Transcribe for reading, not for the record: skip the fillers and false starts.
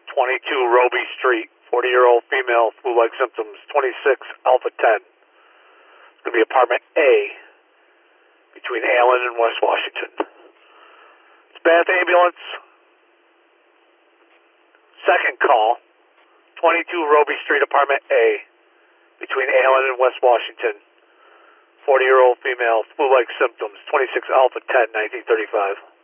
22 Roby Street, 40-year-old female, flu-like symptoms, 26 Alpha 10. It's going to be apartment A, between Allen and West Washington. It's Bath Ambulance. Second call, 22 Roby Street, apartment A, between Allen and West Washington. 40-year-old female, flu-like symptoms, 26 Alpha 10, 1935.